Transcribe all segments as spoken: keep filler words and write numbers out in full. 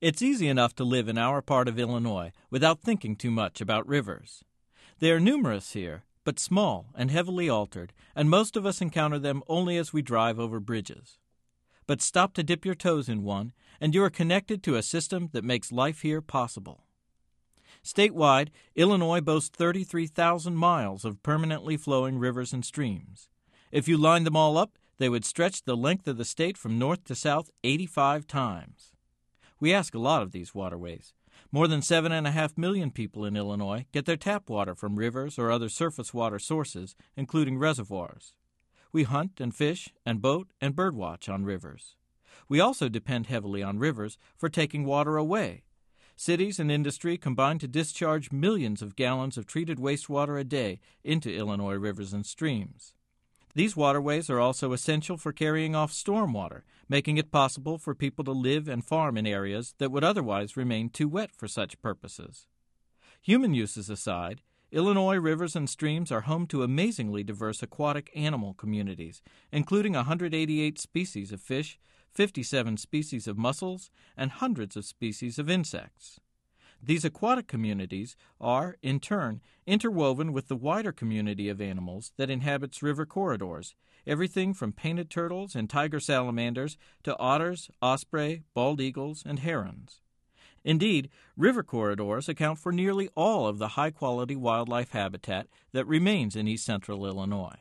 It's easy enough to live in our part of Illinois without thinking too much about rivers. They are numerous here, but small and heavily altered, and most of us encounter them only as we drive over bridges. But stop to dip your toes in one, and you are connected to a system that makes life here possible. Statewide, Illinois boasts thirty-three thousand miles of permanently flowing rivers and streams. If you line them all up, they would stretch the length of the state from north to south eighty-five times. We ask a lot of these waterways. More than seven and a half million people in Illinois get their tap water from rivers or other surface water sources, including reservoirs. We hunt and fish and boat and birdwatch on rivers. We also depend heavily on rivers for taking water away. Cities and industry combine to discharge millions of gallons of treated wastewater a day into Illinois rivers and streams. These waterways are also essential for carrying off stormwater, making it possible for people to live and farm in areas that would otherwise remain too wet for such purposes. Human uses aside, Illinois rivers and streams are home to amazingly diverse aquatic animal communities, including one hundred eighty-eight species of fish, fifty-seven species of mussels, and hundreds of species of insects. These aquatic communities are, in turn, interwoven with the wider community of animals that inhabits river corridors, everything from painted turtles and tiger salamanders to otters, osprey, bald eagles, and herons. Indeed, river corridors account for nearly all of the high-quality wildlife habitat that remains in east-central Illinois.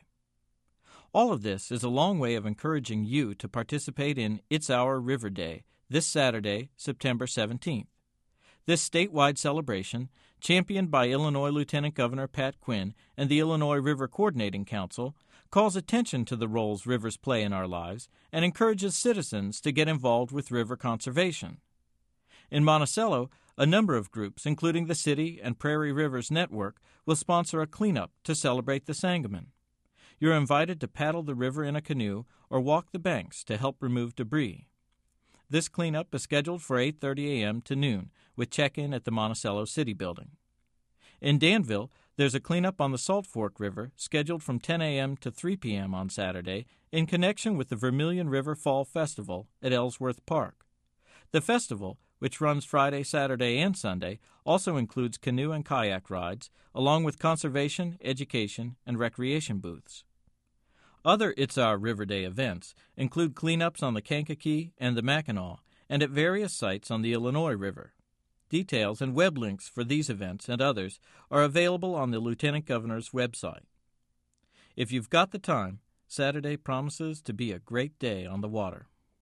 All of this is a long way of encouraging you to participate in It's Our River Day this Saturday, September seventeenth. This statewide celebration, championed by Illinois Lieutenant Governor Pat Quinn and the Illinois River Coordinating Council, calls attention to the roles rivers play in our lives and encourages citizens to get involved with river conservation. In Monticello, a number of groups, including the City and Prairie Rivers Network, will sponsor a cleanup to celebrate the Sangamon. You're invited to paddle the river in a canoe or walk the banks to help remove debris. This cleanup is scheduled for eight thirty a.m. to noon, with check-in at the Monticello City Building. In Danville, there's a cleanup on the Salt Fork River scheduled from ten a.m. to three p.m. on Saturday in connection with the Vermilion River Fall Festival at Ellsworth Park. The festival, which runs Friday, Saturday, and Sunday, also includes canoe and kayak rides, along with conservation, education, and recreation booths. Other It's Our River Day events include cleanups on the Kankakee and the Mackinac, and at various sites on the Illinois River. Details and web links for these events and others are available on the Lieutenant Governor's website. If you've got the time, Saturday promises to be a great day on the water.